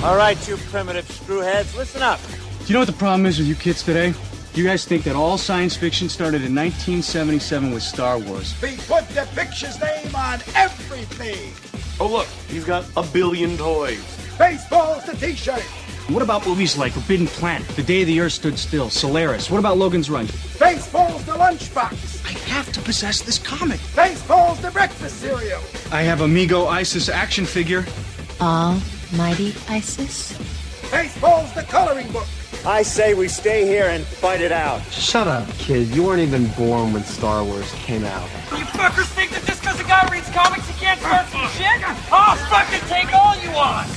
All right, you primitive screwheads, listen up. Do you know what the problem is with you kids today? You guys think that all science fiction started in 1977 with Star Wars. We put the picture's name on everything. Oh, look, he's got a billion toys. Baseball's the t-shirt. What about movies like Forbidden Planet, The Day the Earth Stood Still, Solaris? What about Logan's Run? Baseball's the lunchbox. I have to possess this comic. Baseball's the breakfast cereal. I have Amigo Isis action figure. Almighty Isis? Baseball's the coloring book. I say we stay here and fight it out. Shut up, kid. You weren't even born when Star Wars came out. You fuckers think that just because a guy reads comics he can't start some shit? I'll fucking take all you want!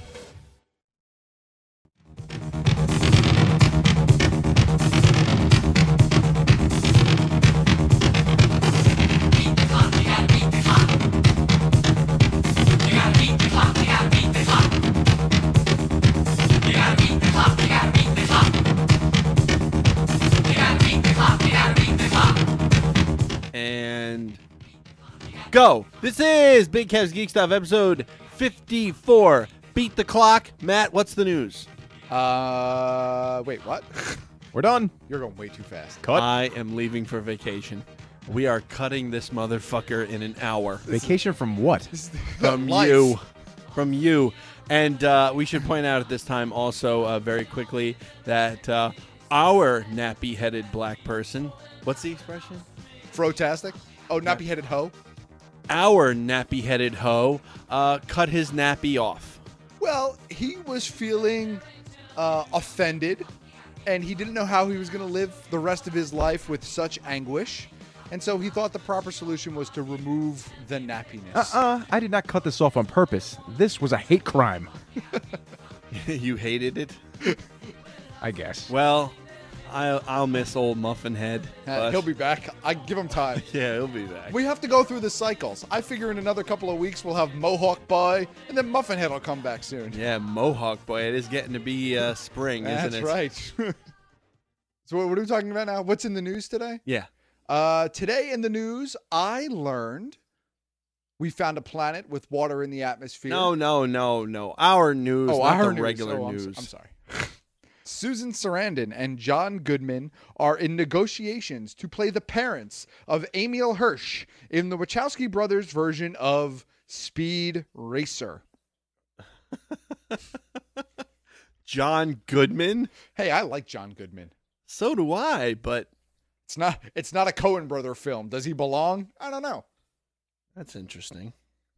And go. This is Big Kev's Geek Stuff, episode 54. Beat the clock. Matt, what's the news? Wait, what? We're done. You're going way too fast. Cut. I am leaving for vacation. We are cutting this motherfucker in an hour. Vacation from what? From you. From you. And we should point out at this time also very quickly that our nappy-headed black person, what's the expression? Frotastic? Oh, nappy-headed hoe? Our nappy-headed hoe cut his nappy off. Well, he was feeling offended, and he didn't know how he was going to live the rest of his life with such anguish. And so he thought the proper solution was to remove the nappiness. I did not cut this off on purpose. This was a hate crime. You hated it? I guess. Well, I'll miss old Muffin Head. He'll be back. I give him time. Yeah, he'll be back. We have to go through the cycles. I figure in another couple of weeks we'll have Mohawk Boy, and then Muffin Head will come back soon. Yeah, Mohawk Boy. It is getting to be spring, isn't it? That's right. So what are we talking about now? What's in the news today? Yeah. Today in the news, I learned we found a planet with water in the atmosphere. No. Our news, not our the news. regular news. I'm sorry. Susan Sarandon and John Goodman are in negotiations to play the parents of Emil Hirsch in the Wachowski brothers' version of Speed Racer. John Goodman? Hey, I like John Goodman. So do I, but It's not a Coen brother film. Does he belong? I don't know. that's interesting.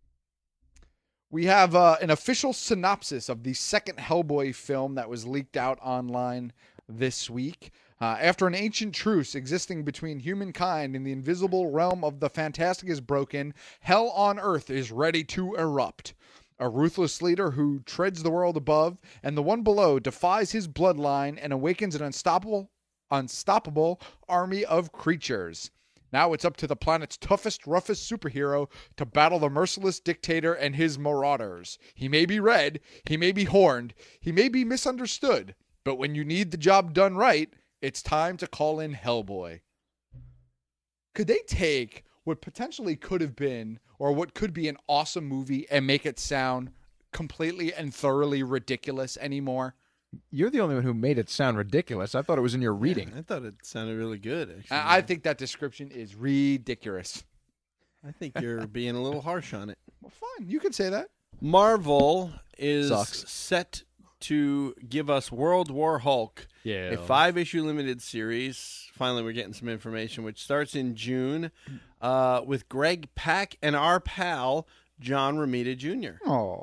We have an official synopsis of the second Hellboy film that was leaked out online this week. After an ancient truce existing between humankind and the invisible realm of the fantastic is broken, hell on earth is ready to erupt. A ruthless leader who treads the world above and the one below defies his bloodline and awakens an unstoppable army of creatures. Now it's up to the planet's toughest, roughest superhero to battle the merciless dictator and his marauders. He may be red, he may be horned, he may be misunderstood, but when you need the job done right, it's time to call in Hellboy. Could they take what potentially could have been, or what could be an awesome movie, and make it sound completely and thoroughly ridiculous anymore? You're the only one who made it sound ridiculous. I thought it was in your reading. I thought it sounded really good, actually. I think that description is ridiculous. I think you're being a little harsh on it. Well, fine. You could say that. Marvel is Sucks. set to give us World War Hulk, Yeah. a 5-issue limited series. Finally, we're getting some information, which starts in June with Greg Pak and our pal, John Romita Jr.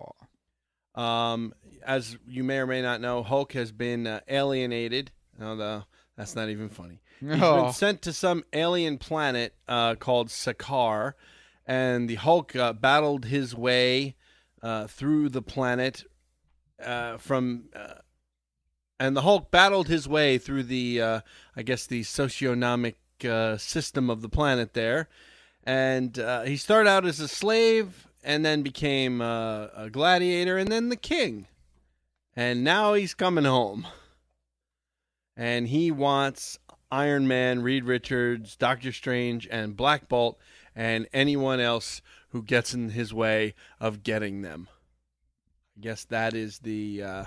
Oh. As you may or may not know, Hulk has been alienated. That's not even funny. He's been sent to some alien planet called Sakaar, and the Hulk battled his way through the planet and the Hulk battled his way through the, I guess, the socioeconomic system of the planet there, and he started out as a slave and then became a gladiator and then the king. And now he's coming home. And he wants Iron Man, Reed Richards, Doctor Strange, and Black Bolt, and anyone else who gets in his way of getting them. I guess that is the...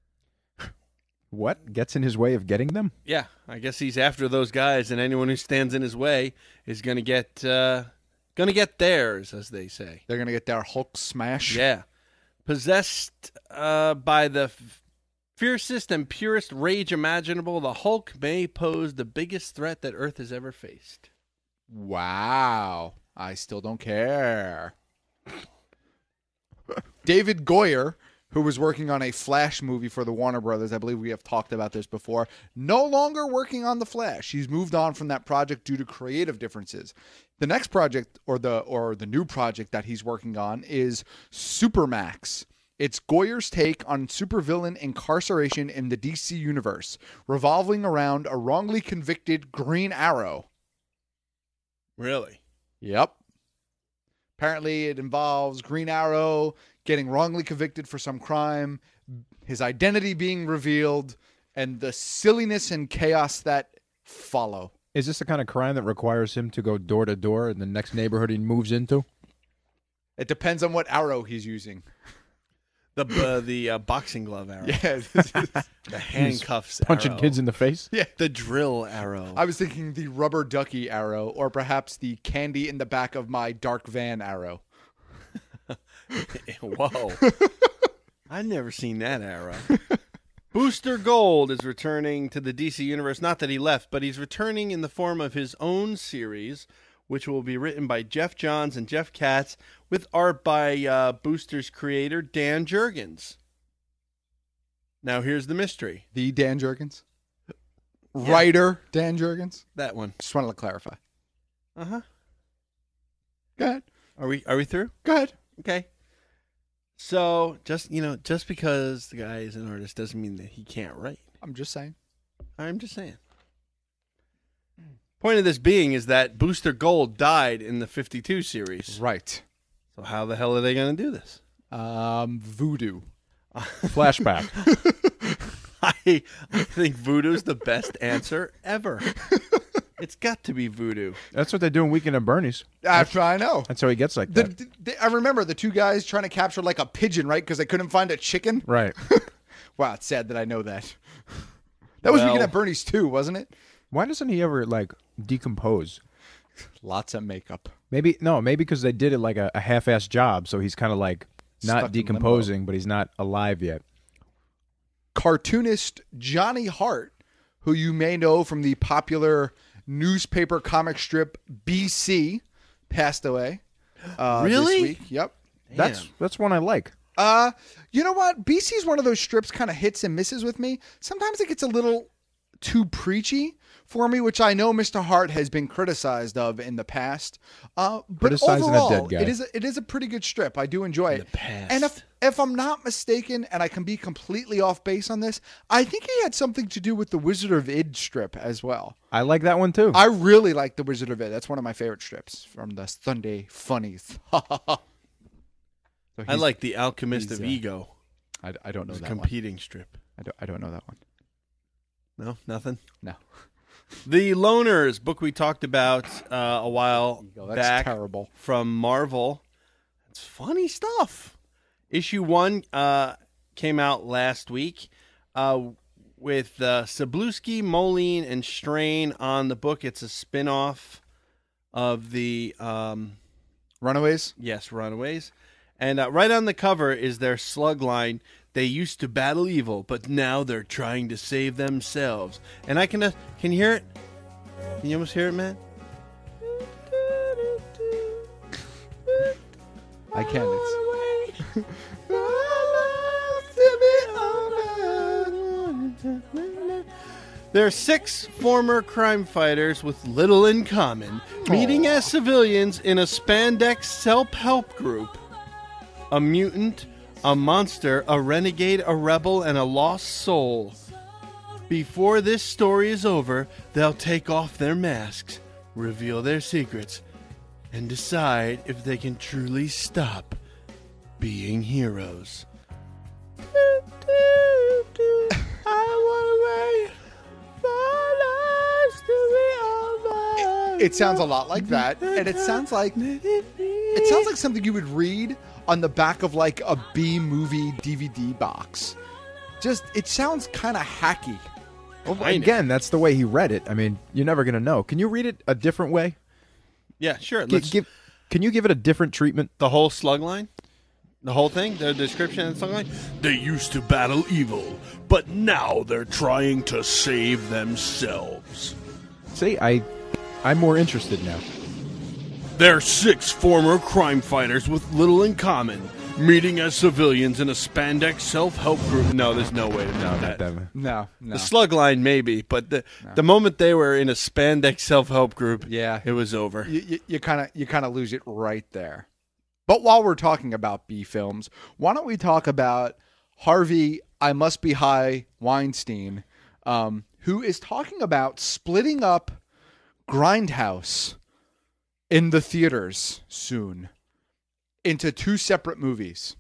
What gets in his way of getting them? Yeah, I guess he's after those guys, and anyone who stands in his way is going to get theirs, as they say. They're going to get their Hulk smash. Yeah. Possessed by the fiercest and purest rage imaginable, the Hulk may pose the biggest threat that Earth has ever faced. Wow. I still don't care. David Goyer, who was working on a Flash movie for the Warner Brothers, I believe we have talked about this before, no longer working on the Flash. He's moved on from that project due to creative differences. The next project, or the new project that he's working on, is Supermax. It's Goyer's take on supervillain incarceration in the DC universe, revolving around a wrongly convicted Green Arrow. Really? Yep. Apparently it involves Green Arrow getting wrongly convicted for some crime, his identity being revealed, and the silliness and chaos that follow. Is this the kind of crime that requires him to go door to door in the next neighborhood he moves into? It depends on what arrow he's using. The boxing glove arrow. Yeah. The handcuffs punching arrow. kids in the face? Yeah. The drill arrow. I was thinking the rubber ducky arrow, or perhaps the candy in the back of my dark van arrow. Whoa. I've never seen that arrow. Booster Gold is returning to the DC Universe. Not that he left, but he's returning in the form of his own series, which will be written by Jeff Johns and Jeff Katz, with art by Booster's creator, Dan Jurgens. Now, here's the mystery. The Dan Jurgens? Yeah. Writer Dan Jurgens? That one. Just wanted to clarify. Uh-huh. Go ahead. Are we through? Go ahead. Okay. So, just because the guy is an artist doesn't mean that he can't write. I'm just saying. Point of this being is that Booster Gold died in the 52 series. Right. So how the hell are they going to do this? Voodoo. Flashback. I think voodoo's the best answer ever. It's got to be voodoo. That's what they do in Weekend at Bernie's. I know. That's how he gets like that. I remember the two guys trying to capture like a pigeon, right? Because they couldn't find a chicken. Right. Wow, it's sad that I know that. That was Weekend at Bernie's too, wasn't it? Why doesn't he ever like decompose? Lots of makeup. Maybe because they did it like a half-assed job, so he's kind of like not Stuck in decomposing, but he's not alive yet. Cartoonist Johnny Hart, who you may know from the popular newspaper comic strip BC, passed away. Really? This week. Yep. That's one I like. You know what? BC's one of those strips kind of hits and misses with me. Sometimes it gets a little too preachy for me, which I know Mr. Hart has been criticized of in the past. But Criticizing overall, a dead guy. it is a pretty good strip. I do enjoy it. Past. And if I'm not mistaken, and I can be completely off base on this, I think he had something to do with the Wizard of Id strip as well. I like that one too. I really like the Wizard of Id. That's one of my favorite strips from the Sunday Funnies. I like the Alchemist of Ego. I don't know that competing strip. I don't know that one. No, nothing. No. The Loners book we talked about a while back. Terrible. From Marvel. It's funny stuff. Issue 1 came out last week with Cebulski, Moline, and Strain on the book. It's a spin-off of the Runaways? Yes, Runaways. And right on the cover is their slug line. They used to battle evil, but now they're trying to save themselves. And I can you hear it? Can you almost hear it, man? I can. There are 6 former crime fighters with little in common, meeting as civilians in a spandex self-help group. A mutant, a monster, a renegade, a rebel, and a lost soul. Before this story is over, they'll take off their masks, reveal their secrets, and decide if they can truly stop being heroes. It sounds a lot like that, and it sounds like something you would read on the back of like a B movie DVD box. Just, it sounds kind of hacky. Well, again, that's the way he read it. I mean, you're never going to know. Can you read it a different way? Yeah, sure. Can you give it a different treatment? The whole slug line? The whole thing? The description of the slug line? They used to battle evil, but now they're trying to save themselves. See, I'm more interested now. They're 6 former crime fighters with little in common, meeting as civilians in a spandex self-help group. No, there's no way to know that. No. The slug line, maybe, but the moment they were in a spandex self-help group, Yeah. it was over. You kind of lose it right there. But while we're talking about B films, why don't we talk about Harvey I Must Be High Weinstein, who is talking about splitting up Grindhouse in the theaters soon into 2 separate movies.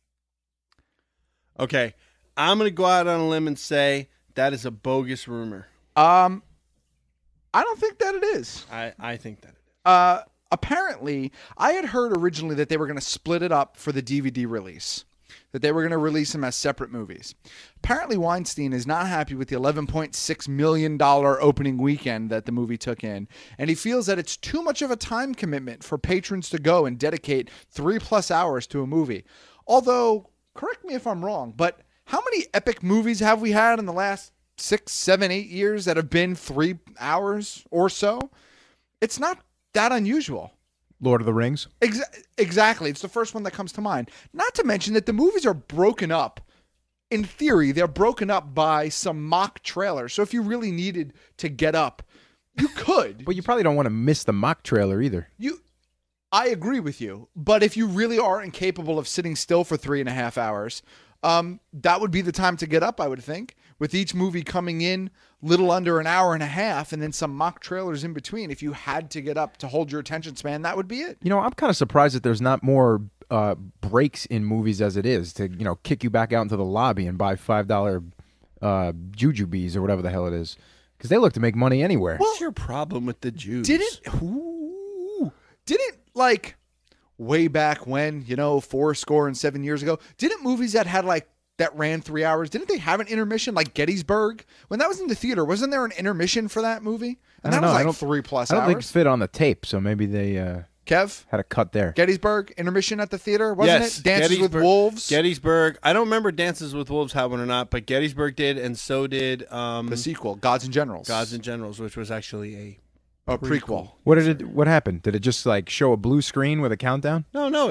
Okay, I'm going to go out on a limb and say that is a bogus rumor. I don't think that it is. I think that it is. Apparently, I had heard originally that they were going to split it up for the DVD release, that they were going to release them as separate movies. Apparently, Weinstein is not happy with the $11.6 million opening weekend that the movie took in, and he feels that it's too much of a time commitment for patrons to go and dedicate 3+ hours to a movie. Although, correct me if I'm wrong, but how many epic movies have we had in the last 6, 7, 8 years that have been 3 hours or so? It's not that unusual. Lord of the Rings? Exactly. It's the first one that comes to mind. Not to mention that the movies are broken up. In theory, they're broken up by some mock trailers. So if you really needed to get up, you could. But you probably don't want to miss the mock trailer either. I agree with you. But if you really are incapable of sitting still for 3.5 hours, that would be the time to get up, I would think. With each movie coming in little under an hour and a half and then some mock trailers in between. If you had to get up to hold your attention span, that would be it. You know, I'm kind of surprised that there's not more breaks in movies as it is to, you know, kick you back out into the lobby and buy $5 jujubes or whatever the hell it is. Because they look to make money anywhere. What's your problem with the Jews? Didn't like way back when, 7 years ago, didn't movies that had like that ran 3 hours, didn't they have an intermission like Gettysburg? When that was in the theater, wasn't there an intermission for that movie? And that was like 3+ hours. I don't think it fit on the tape, so maybe they Kev? Had a cut there. Gettysburg, intermission at the theater, wasn't Yes, it? Dances with Wolves? Gettysburg. I don't remember Dances with Wolves had one or not, but Gettysburg did, and so did the sequel, Gods and Generals. Gods and Generals, which was actually a prequel. What happened? Did it just like show a blue screen with a countdown? No.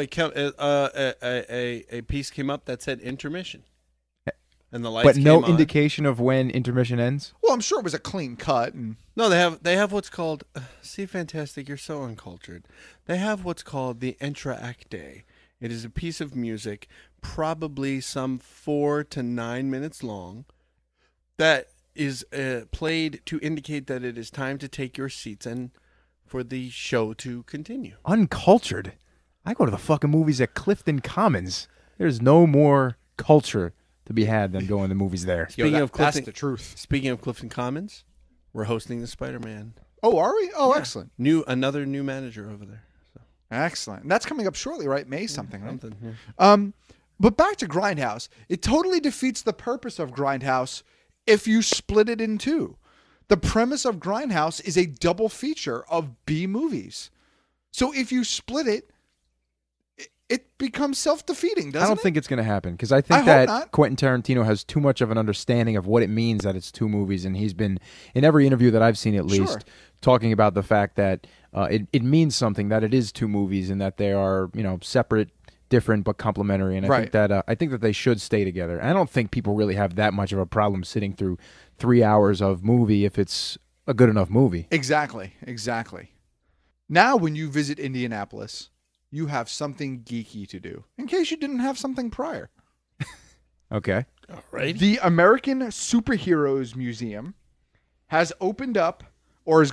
A piece came up that said intermission. And the lights but no came on. indication of when intermission ends? Well, I'm sure it was a clean cut. No, they have what's called see, Fantastic, you're so uncultured. They have what's called the entr'acte. It is a piece of music, probably some 4 to 9 minutes long, that is played to indicate that it is time to take your seats and for the show to continue. Uncultured? I go to the fucking movies at Clifton Commons. There's no more culture to be had than going to movies there. That's the truth. Speaking of Clifton Commons, we're hosting the Spider-Man. Oh, are we? Oh, yeah. Excellent. Another new manager over there. So. Excellent. And that's coming up shortly, right? May something, right? Something, yeah. But back to Grindhouse. It totally defeats the purpose of Grindhouse if you split it in two. The premise of Grindhouse is a double feature of B movies. So if you split it, it becomes self-defeating, doesn't it? I don't think it's going to happen because I think that Quentin Tarantino has too much of an understanding of what it means that it's two movies, and he's been, in every interview that I've seen at least, talking about the fact that it means something, that it is two movies and that they are, separate, different, but complementary. And I think that they should stay together. And I don't think people really have that much of a problem sitting through 3 hours of movie if it's a good enough movie. Exactly. Now when you visit Indianapolis, you have something geeky to do, in case you didn't have something prior. Okay. All right. The American Superheroes Museum has opened up, March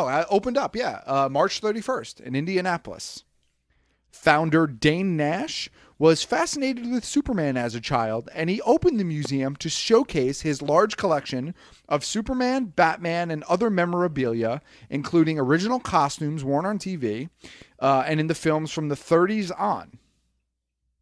31st in Indianapolis. Founder Dane Nash was fascinated with Superman as a child, and he opened the museum to showcase his large collection of Superman, Batman, and other memorabilia, including original costumes worn on TV and in the films from the 30s on.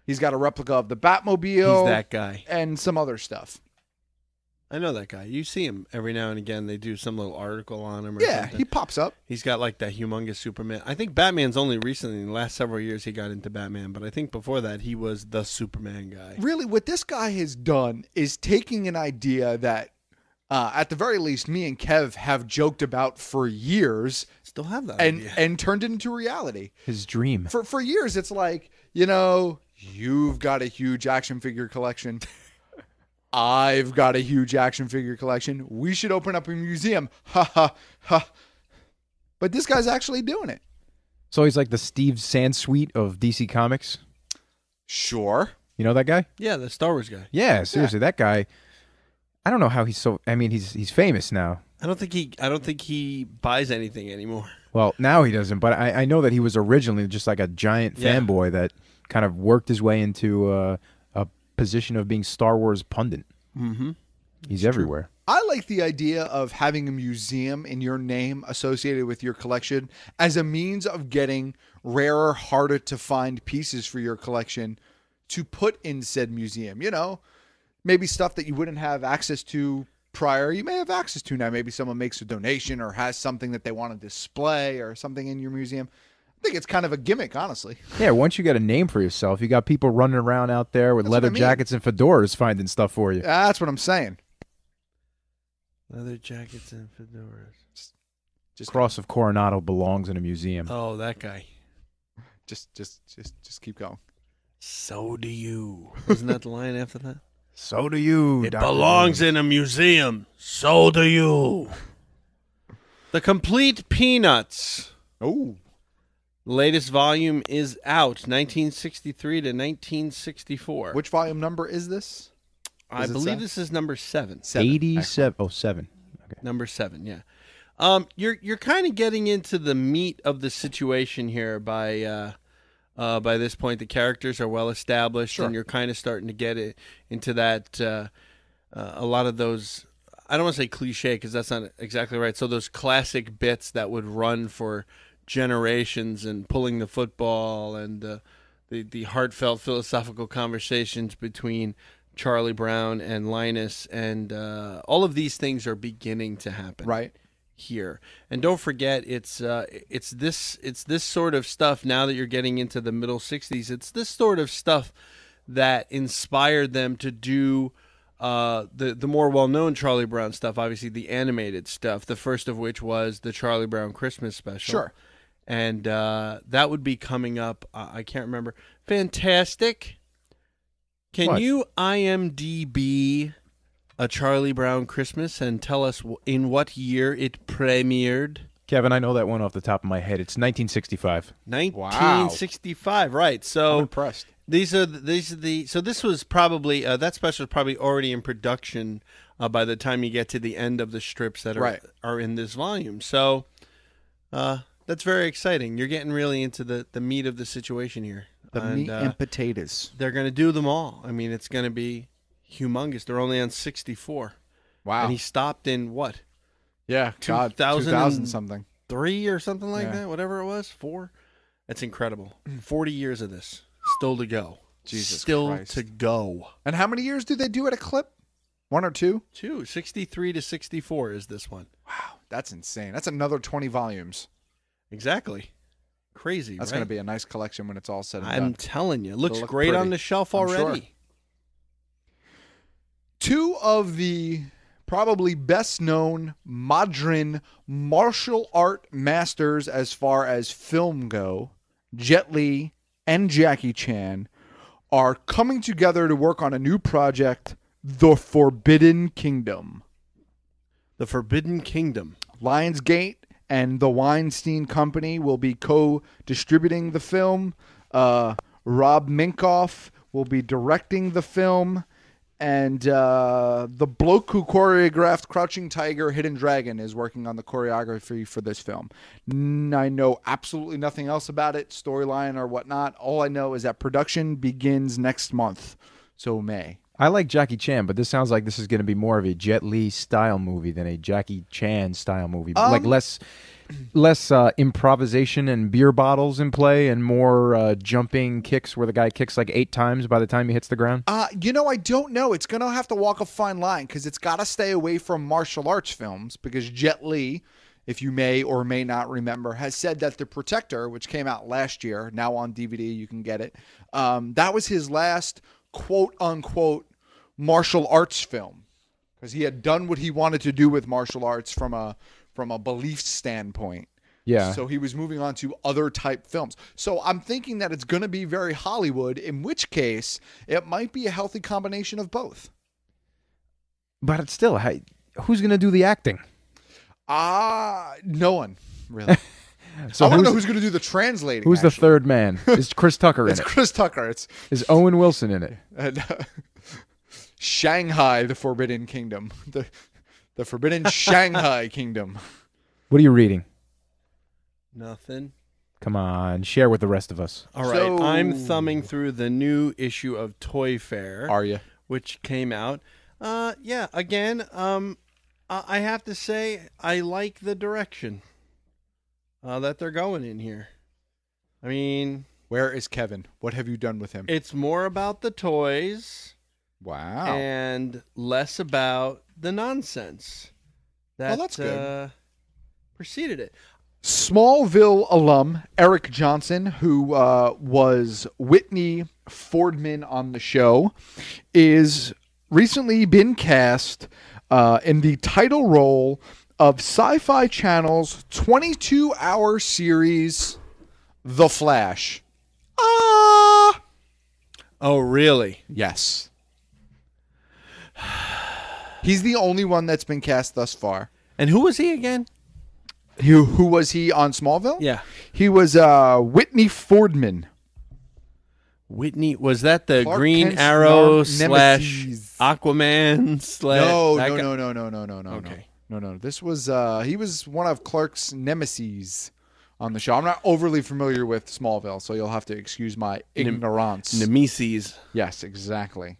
He's got a replica of the Batmobile. He's that guy. And some other stuff. I know that guy. You see him every now and again. They do some little article on him. Or something. He pops up. He's got like that humongous Superman. I think Batman's only recently, in the last several years, he got into Batman. But I think before that, he was the Superman guy. Really, what this guy has done is taking an idea that, at the very least, me and Kev have joked about for years. Still have that and idea. And turned it into reality. His dream. For years, it's like, you've got a huge action figure collection. I've got a huge action figure collection. We should open up a museum. Ha, ha, ha. But this guy's actually doing it. So he's like the Steve Sansweet of DC Comics? Sure. You know that guy? Yeah, the Star Wars guy. Yeah, seriously, that guy. I don't know how he's so. I mean, he's famous now. I don't think he buys anything anymore. Well, now he doesn't, but I know that he was originally just like a giant fanboy that kind of worked his way into a position of being Star Wars pundit. Mm-hmm. He's everywhere. I like the idea of having a museum in your name associated with your collection as a means of getting rarer, harder to find pieces for your collection to put in said museum. Maybe stuff that you wouldn't have access to prior, you may have access to now. Maybe someone makes a donation or has something that they want to display or something in your museum. I think it's kind of a gimmick, honestly. Yeah, once you get a name for yourself, you got people running around out there with leather jackets and fedoras finding stuff for you. That's what I'm saying. Leather jackets and fedoras. Just Cross of Coronado belongs in a museum. Oh, that guy. Just keep going. So do you. Isn't that the line after that? So do you. It belongs in a museum. So do you. The Complete Peanuts. Oh. Latest volume is out, 1963 to 1964. Which volume number is this? I believe this is number 7. 87. Oh, 7. Okay. Number 7, yeah. You're kind of getting into the meat of the situation here by this point. The characters are well established, and you're kind of starting to get it into that. A lot of those, I don't want to say cliche because that's not exactly right. So those classic bits that would run for generations, and pulling the football, and the heartfelt philosophical conversations between Charlie Brown and Linus, and all of these things are beginning to happen here. And don't forget, it's this sort of stuff now that you're getting into the middle 60s. It's this sort of stuff that inspired them to do the more well-known Charlie Brown stuff, obviously the animated stuff, the first of which was the Charlie Brown Christmas special. Sure. And that would be coming up. I can't remember. Fantastic. Can you IMDb a Charlie Brown Christmas and tell us in what year it premiered? Kevin, I know that one off the top of my head. It's 1965. 1965, right. So I'm impressed. So this was probably, that special was probably already in production by the time you get to the end of the strips that are in this volume. So that's very exciting. You're getting really into the meat of the situation here. The meat and potatoes. They're going to do them all. I mean, it's going to be humongous. They're only on 64. Wow. And he stopped in what? Yeah, 2000 something. 3 or something like that, whatever it was, 4. That's incredible. 40 years of this. Still to go. Jesus Still Christ. to go. And how many years do they do at a clip? 1 or 2? 2. 63 to 64 is this one. Wow, that's insane. That's another 20 volumes. Exactly. Crazy, That's right? going to be a nice collection when it's all said and done. I'm telling you. Looks look great pretty. on the shelf I'm already. sure. 2 of the probably best known modern martial art masters as far as film go, Jet Li and Jackie Chan, are coming together to work on a new project, The Forbidden Kingdom. The Forbidden Kingdom. Lionsgate and the Weinstein Company will be co-distributing the film. Rob Minkoff will be directing the film. And the bloke who choreographed Crouching Tiger, Hidden Dragon is working on the choreography for this film. I know absolutely nothing else about it, storyline or whatnot. All I know is that production begins next month, so May. I like Jackie Chan, but this sounds like this is going to be more of a Jet Li style movie than a Jackie Chan style movie. Like less less improvisation and beer bottles in play, and more jumping kicks where the guy kicks like 8 times by the time he hits the ground? I don't know. It's going to have to walk a fine line because it's got to stay away from martial arts films because Jet Li, if you may or may not remember, has said that The Protector, which came out last year, now on DVD, you can get it, that was his last quote-unquote martial arts film because he had done what he wanted to do with martial arts from a belief standpoint. Yeah. So he was moving on to other type films. So I'm thinking that it's going to be very Hollywood, in which case it might be a healthy combination of both. But it's still, who's going to do the acting? No one, really. So I want to know who's going to do the translating. Who's the third man? Is Chris Tucker in it? It's Chris Tucker. Is Owen Wilson in it? And, Shanghai, the Forbidden Kingdom. The Forbidden Shanghai Kingdom. What are you reading? Nothing. Come on, share with the rest of us. All right, I'm thumbing through the new issue of Toy Fair. Are you? Which came out. Yeah, again, I have to say I like the direction that they're going in here. I mean... Where is Kevin? What have you done with him? It's more about the toys. Wow. And less about the nonsense that's good. Preceded it. Smallville alum Eric Johnson, who was Whitney Fordman on the show, is recently been cast in the title role of Sci-Fi Channel's 22-hour series, The Flash. Oh, really? Yes. He's the only one that's been cast thus far. And who was he again? Who was he on Smallville? Yeah. He was Whitney Fordman. Whitney, was that the Clark Green Kent's Arrow / nemesis. Aquaman / No. Okay. No. This was he was one of Clark's nemesis on the show. I'm not overly familiar with Smallville, so you'll have to excuse my ignorance. Nemesis. Yes, exactly.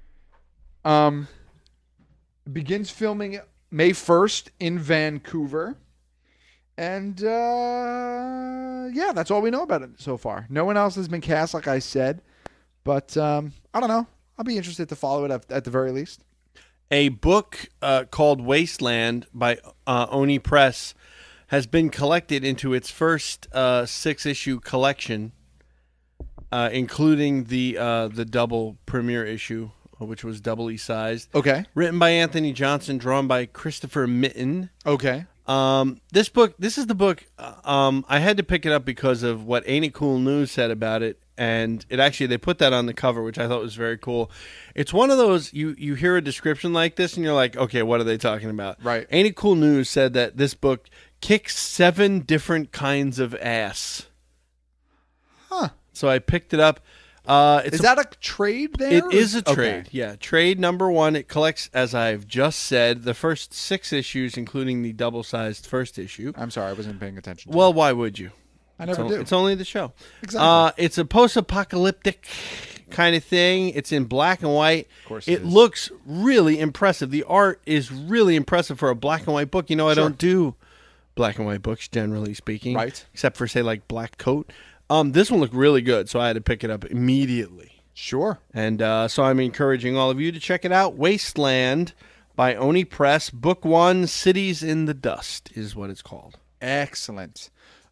Begins filming May 1st in Vancouver. And, yeah, that's all we know about it so far. No one else has been cast, like I said. But, I don't know. I'll be interested to follow it at the very least. A book called Wasteland by Oni Press has been collected into its first 6-issue collection, including the double premiere issue, which was doubly sized. Okay. Written by Anthony Johnson, drawn by Christopher Mitten. Okay. This is the book. I had to pick it up because of what Ain't It Cool News said about it, and they put that on the cover, which I thought was very cool. It's one of those you hear a description like this, and you're like, okay, what are they talking about? Right. Ain't It Cool News said that this book kicks 7 different kinds of ass. Huh. So I picked it up. Is that a trade there? It is a trade, okay. Yeah. Trade number 1. It collects, as I've just said, the first 6 issues, including the double-sized first issue. I'm sorry, I wasn't paying attention. Well, why would you? I never do. It's only the show. Exactly. It's a post-apocalyptic kind of thing. It's in black and white. Of course it looks really impressive. The art is really impressive for a black and white book. You know, I don't do black and white books, generally speaking. Right. Except for, say, like Black Coat. This one looked really good, so I had to pick it up immediately. Sure. And so I'm encouraging all of you to check it out. Wasteland by Oni Press. Book 1, Cities in the Dust is what it's called. Excellent.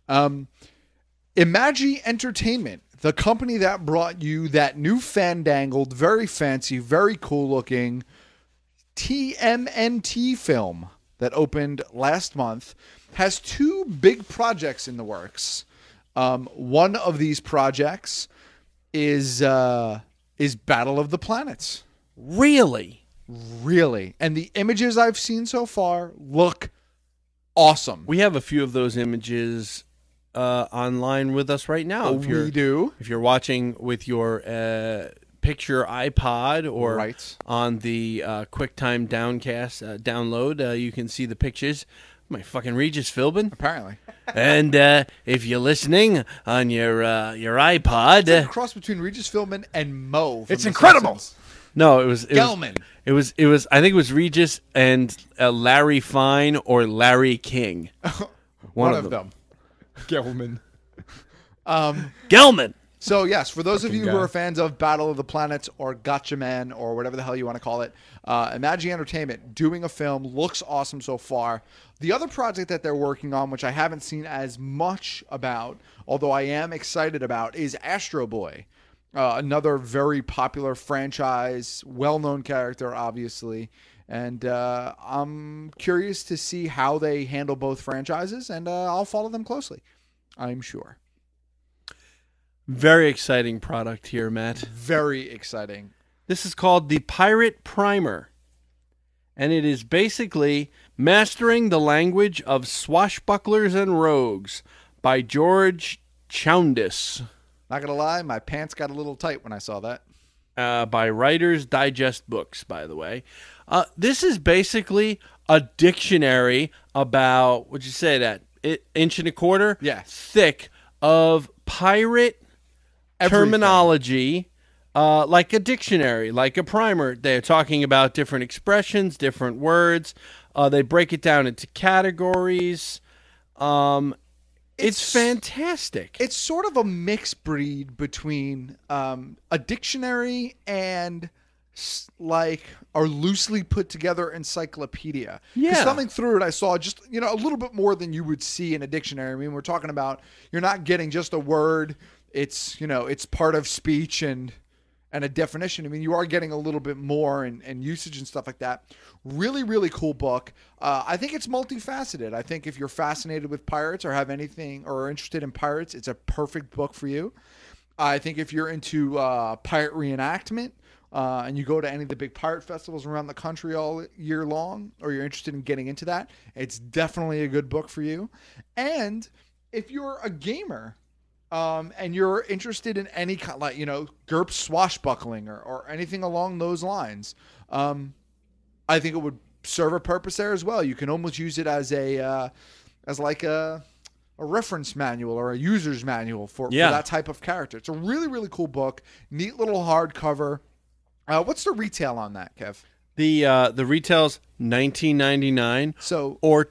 Imagi Entertainment, the company that brought you that new fandangled, very fancy, very cool looking TMNT film that opened last month, has 2 big projects in the works. One of these projects is Battle of the Planets. Really? Really. And the images I've seen so far look awesome. We have a few of those images online with us right now. We do. If you're watching with your picture iPod or on the QuickTime Downcast download, you can see the pictures. My fucking Regis Philbin. Apparently. And if you're listening on your iPod, it's like a cross between Regis Philbin and Mo. It's incredible. Simpsons. No, it was Gelman. It was. I think it was Regis and Larry Fine or Larry King. One of them. Gelman. Gelman. So, yes, for those of you guy. who are fans of Battle of the Planets or Gotcha Man or whatever the hell you want to call it, Imagine Entertainment doing a film looks awesome so far. The other project that they're working on, which I haven't seen as much about, although I am excited about, is Astro Boy. Another very popular franchise, well-known character, obviously. And I'm curious to see how they handle both franchises, and I'll follow them closely, I'm sure. Very exciting product here, Matt. Very exciting. This is called the Pirate Primer, and it is basically Mastering the Language of Swashbucklers and Rogues by George Choundis. Not going to lie, my pants got a little tight when I saw that. By Writer's Digest Books, by the way. This is basically a dictionary about, would you say that, inch and a quarter? Yeah. Thick of pirate terminology, like a dictionary, like a primer. They're talking about different expressions, different words. They break it down into categories. It's fantastic. It's sort of a mixed breed between a dictionary and like a loosely put together encyclopedia. Yeah. Thumbing through it, I saw just, a little bit more than you would see in a dictionary. I mean, we're talking about, you're not getting just a word. It's, it's part of speech and a definition. I mean, you are getting a little bit more and usage and stuff like that. Really, really cool book. I think it's multifaceted. I think if you're fascinated with pirates or have anything or are interested in pirates, it's a perfect book for you. I think if you're into pirate reenactment and you go to any of the big pirate festivals around the country all year long, or you're interested in getting into that, it's definitely a good book for you. And if you're a gamer, and you're interested in any kind, like, GURP swashbuckling or anything along those lines, I think it would serve a purpose there as well. You can almost use it as a reference manual or a user's manual for that type of character. It's a really, really cool book. Neat little hardcover. What's the retail on that, Kev? The retail's $19.99. So or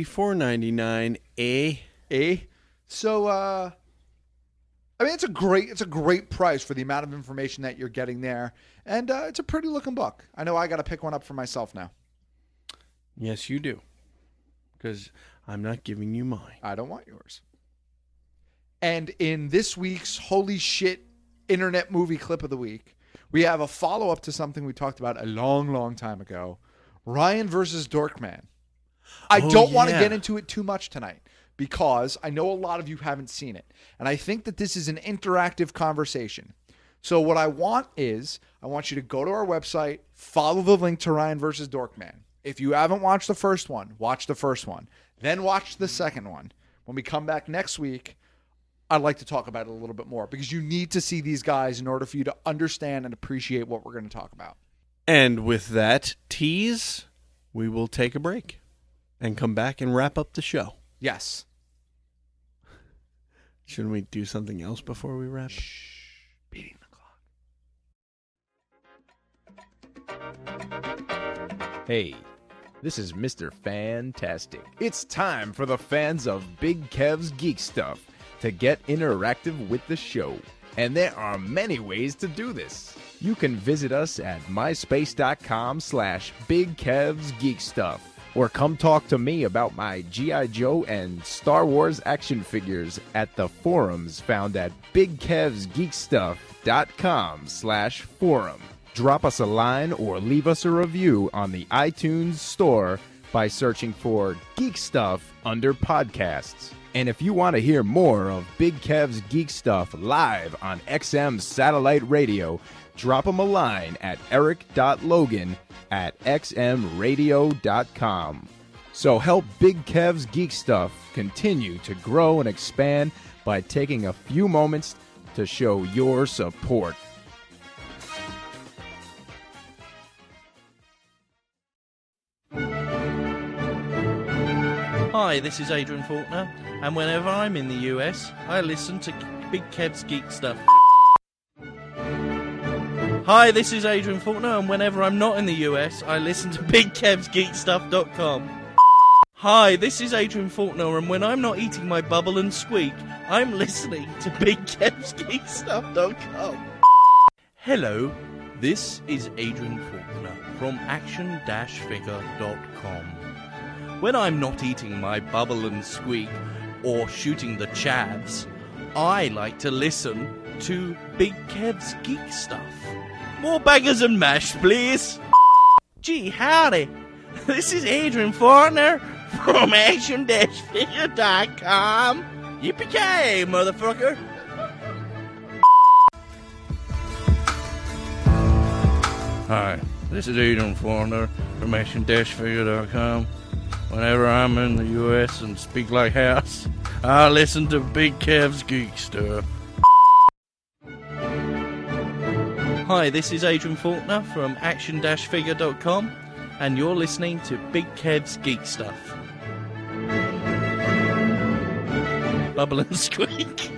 $24.99. So I mean, it's a great price for the amount of information that you're getting there, and it's a pretty looking book. I know I got to pick one up for myself now. Yes, you do, because I'm not giving you mine. I don't want yours. And in this week's Holy Shit Internet Movie Clip of the Week, we have a follow-up to something we talked about a long, long time ago, Ryan versus Dorkman. I don't want to get into it too much tonight, because I know a lot of you haven't seen it. And I think that this is an interactive conversation. So what I want is, I want you to go to our website, follow the link to Ryan versus Dorkman. If you haven't watched the first one, watch the first one. Then watch the second one. When we come back next week, I'd like to talk about it a little bit more, because you need to see these guys in order for you to understand and appreciate what we're going to talk about. And with that tease, we will take a break and come back and wrap up the show. Yes. Shouldn't we do something else before we wrap? Beating the clock. Hey, this is Mr. Fantastic. It's time for the fans of Big Kev's Geek Stuff to get interactive with the show. And there are many ways to do this. You can visit us at myspace.com/BigKevsGeekStuff. Or come talk to me about my G.I. Joe and Star Wars action figures at the forums found at BigKevsGeekStuff.com/forum. Drop us a line or leave us a review on the iTunes store by searching for Geek Stuff under podcasts. And if you want to hear more of Big Kev's Geek Stuff live on XM Satellite Radio, drop him a line at eric.logan@xmradio.com. So help Big Kev's Geek Stuff continue to grow and expand by taking a few moments to show your support. Hi, this is Adrian Faulkner, and whenever I'm in the US, I listen to Big Kev's Geek Stuff. Hi, this is Adrian Faulkner, and whenever I'm not in the US, I listen to BigKevsGeekStuff.com. Hi, this is Adrian Faulkner, and when I'm not eating my bubble and squeak, I'm listening to BigKevsGeekStuff.com. Hello, this is Adrian Faulkner from Action-Figure.com. When I'm not eating my bubble and squeak or shooting the chavs, I like to listen to Big Kev's Geek Stuff. More bangers and mash, please. Gee, howdy. This is Adrian Faulkner from Action-Figure.com. Yippee-ki-yay, motherfucker. Hi, this is Adrian Faulkner from Action-Figure.com. Whenever I'm in the U.S. and speak like house, I listen to Big Kev's Geek Stuff. Hi, this is Adrian Faulkner from Action-Figure.com, and you're listening to Big Kev's Geek Stuff. Bubble and squeak.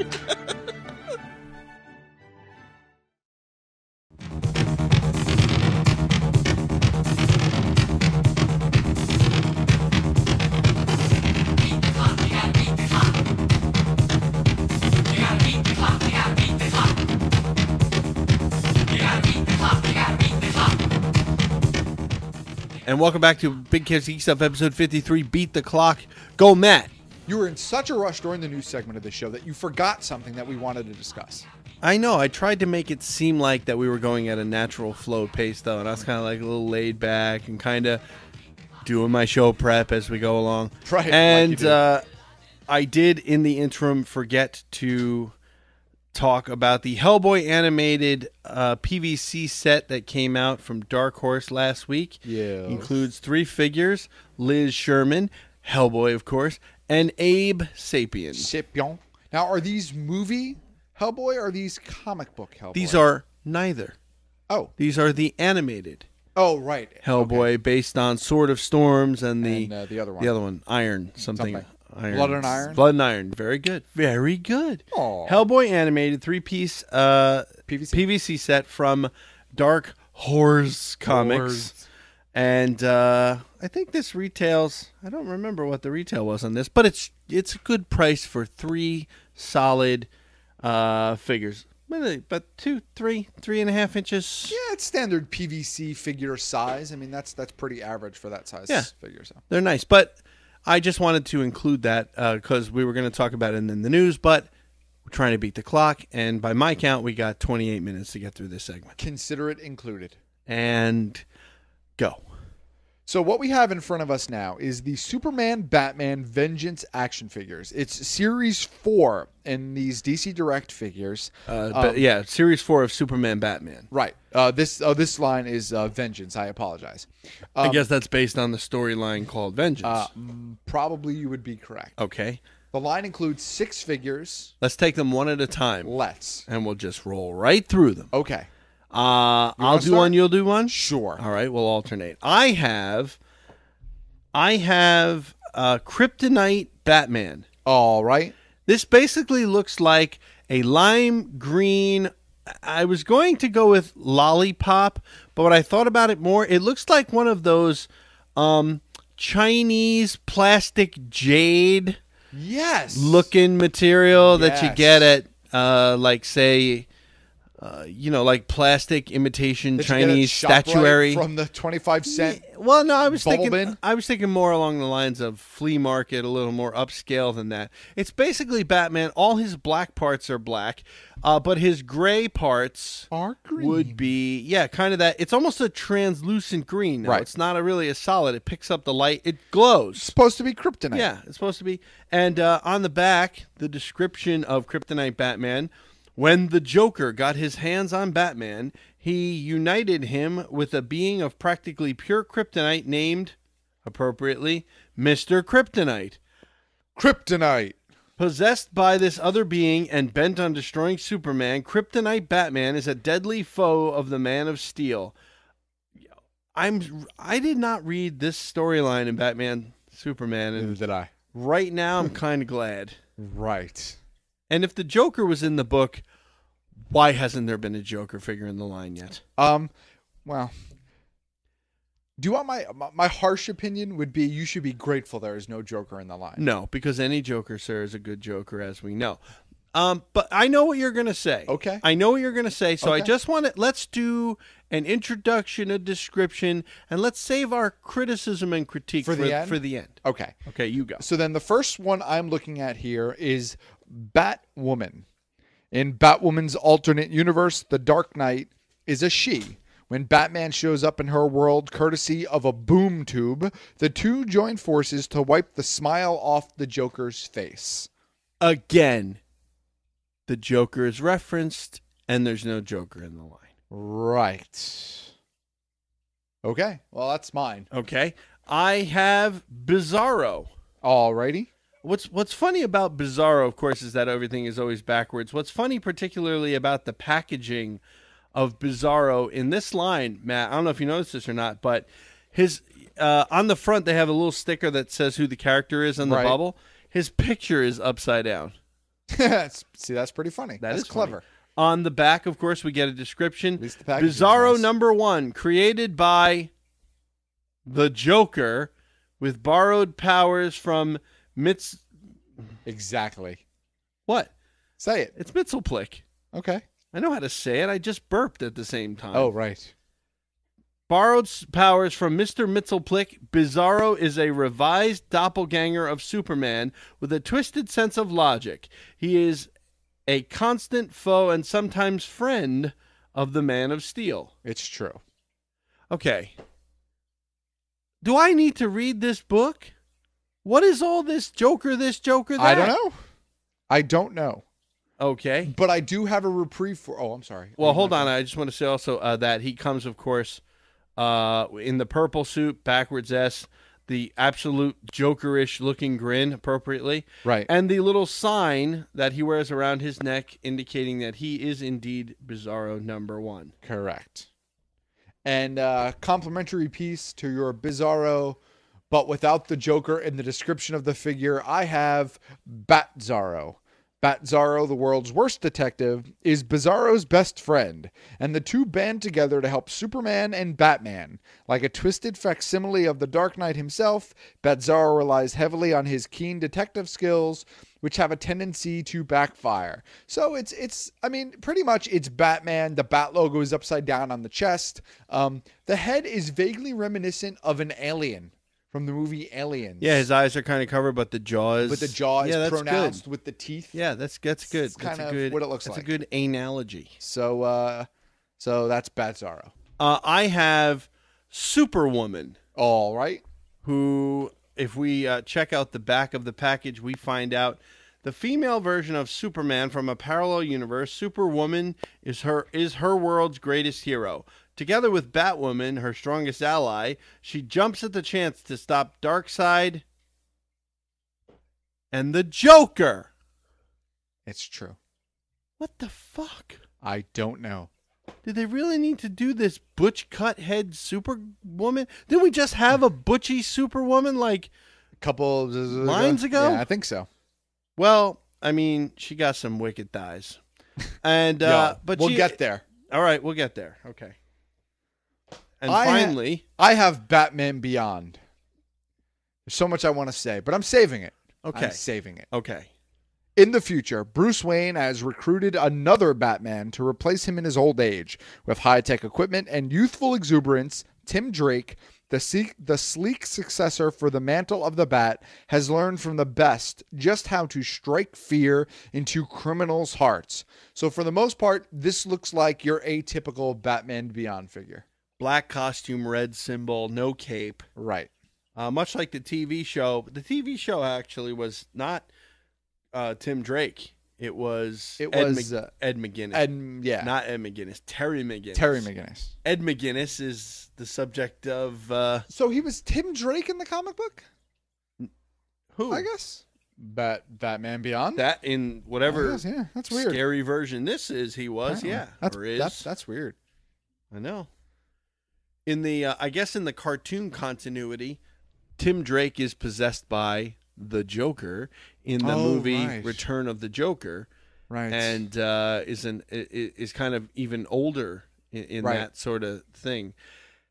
And welcome back to Big Kev's Geek Stuff, episode 53, Beat the Clock. Go, Matt. You were in such a rush during the news segment of the show that you forgot something that we wanted to discuss. I know. I tried to make it seem like that we were going at a natural flow pace, though, and I was kind of like a little laid back and kind of doing my show prep as we go along. Right. And I did, in the interim, forget to talk about the Hellboy animated PVC set that came out from Dark Horse last week. Yeah. Includes 3 figures: Liz Sherman, Hellboy, of course, and Abe Sapien. Now, are these movie Hellboy or are these comic book Hellboy? These are neither. Oh. These are the animated. Oh, right. Hellboy, based on Sword of Storms and the other one. The other one, Iron something. Iron. Blood and Iron? Blood and Iron. Very good. Very good. Aww. Hellboy animated 3-piece PVC set from Dark Horse Comics. And I think this retails, I don't remember what the retail was on this, but it's a good price for 3 solid figures. But 2, 3, 3.5 inches. Yeah, it's standard PVC figure size. I mean, that's pretty average for that size figure. So they're nice, but I just wanted to include that because we were going to talk about it in the news, but we're trying to beat the clock, and by my count, we got 28 minutes to get through this segment. Consider it included. And go. So what we have in front of us now is the Superman Batman Vengeance action figures. It's Series 4 in these DC Direct figures. Series 4 of Superman Batman. Right. This line is Vengeance. I apologize. I guess that's based on the storyline called Vengeance. Probably you would be correct. Okay. The line includes 6 figures. Let's take them one at a time. Let's. And we'll just roll right through them. Okay. I'll do one, you'll do one? Sure. All right, we'll alternate. I have Kryptonite Batman. All right. This basically looks like a lime green. I was going to go with lollipop, but when I thought about it more, it looks like one of those Chinese plastic jade looking material that you get at like say like plastic imitation Chinese statuary from the 25-cent. Well, no, I was thinking more along the lines of flea market, a little more upscale than that. It's basically Batman. All his black parts are black, but his gray parts are green. Would be kind of that. It's almost a translucent green. Now. Right. It's not really a solid. It picks up the light. It glows. It's supposed to be kryptonite. Yeah, it's supposed to be. And on the back, the description of Kryptonite Batman. When the Joker got his hands on Batman, he united him with a being of practically pure kryptonite named, appropriately, Mr. Kryptonite. Kryptonite! Possessed by this other being and bent on destroying Superman, Kryptonite Batman is a deadly foe of the Man of Steel. I did not read this storyline in Batman Superman. Neither did I. Right now, I'm kind of glad. Right. And if the Joker was in the book, why hasn't there been a Joker figure in the line yet? Well, Do you want my harsh opinion would be you should be grateful there is no Joker in the line. No, because any Joker, sir, is a good Joker, as we know. But I know what you're going to say. Okay. I know what you're going to say, so Okay. I just want to, let's do an introduction, a description, and let's save our criticism and critique For the end? For the end. Okay. Okay, you go. So then the first one I'm looking at here is Batwoman. In Batwoman's alternate universe, the Dark Knight is a she. When Batman shows up in her world courtesy of a boom tube, the two join forces to wipe the smile off the Joker's face. Again, the Joker is referenced, and there's no Joker in the line. Right. Okay. Well, that's mine. Okay. I have Bizarro. Alrighty. What's funny about Bizarro, of course, is that everything is always backwards. What's funny particularly about the packaging of Bizarro in this line, Matt, I don't know if you noticed this or not, but his on the front they have a little sticker that says who the character is on the bubble. His picture is upside down. See, that's pretty funny. That's clever. Funny. On the back, of course, we get a description. At least the package Bizarro is nice. #1, created by the Joker with borrowed powers from Exactly. What? Say it. It's Mxyzptlk. Okay. I know how to say it. I just burped at the same time. Oh, right. Borrowed powers from Mr. Mxyzptlk, Bizarro is a revised doppelganger of Superman with a twisted sense of logic. He is a constant foe and sometimes friend of the Man of Steel. It's true. Okay. Do I need to read this book? What is all this Joker that? I don't know. Okay. But I do have a reprieve for... Oh, I'm sorry. Well, hold on. I just want to say also that he comes, of course, in the purple suit, backwards S, the absolute Jokerish looking grin, appropriately. Right. And the little sign that he wears around his neck indicating that he is indeed Bizarro #1. Correct. And complimentary piece to your Bizarro, but without the Joker in the description of the figure, I have Batzarro. Batzarro, the world's worst detective, is Bizarro's best friend, and the two band together to help Superman and Batman. Like a twisted facsimile of the Dark Knight himself, Batzarro relies heavily on his keen detective skills, which have a tendency to backfire. So it's pretty much it's Batman. The Bat logo is upside down on the chest. The head is vaguely reminiscent of an alien from the movie Aliens. Yeah, his eyes are kind of covered, but the jaw is... But the jaw is pronounced with the teeth. Yeah, that's good. That's kind of what it looks like. That's a good analogy. So that's Batzarro. I have Superwoman. All right. Who, if we check out the back of the package, we find out the female version of Superman from a parallel universe. Superwoman is her world's greatest hero. Together with Batwoman, her strongest ally, she jumps at the chance to stop Darkseid and the Joker. It's true. What the fuck? I don't know. Did they really need to do this butch cut head Superwoman? Didn't we just have a butchy Superwoman like a couple lines ago? Yeah, I think so. Well, I mean, she got some wicked thighs. And but we'll get there. All right, we'll get there. Okay. And finally, I have Batman Beyond. There's so much I want to say, but I'm saving it. Okay. I'm saving it. Okay. In the future, Bruce Wayne has recruited another Batman to replace him in his old age. With high-tech equipment and youthful exuberance, Tim Drake, the sleek successor for the mantle of the Bat, has learned from the best just how to strike fear into criminals' hearts. So for the most part, this looks like your atypical Batman Beyond figure. Black costume, red symbol, no cape. Right. Much like the TV show. The TV show actually was not Tim Drake. It was Ed McGuinness. Yeah. Not Ed McGuinness. Terry McGuinness. Terry McGuinness. Ed McGuinness is the subject of... So he was Tim Drake in the comic book? Who? I guess. Batman Beyond? That in whatever yeah, that's weird. Scary version this is, he was, yeah. That's weird. I know. In the, I guess in the cartoon continuity, Tim Drake is possessed by the Joker in the movie Return of the Joker, right? And is kind of even older in that sort of thing.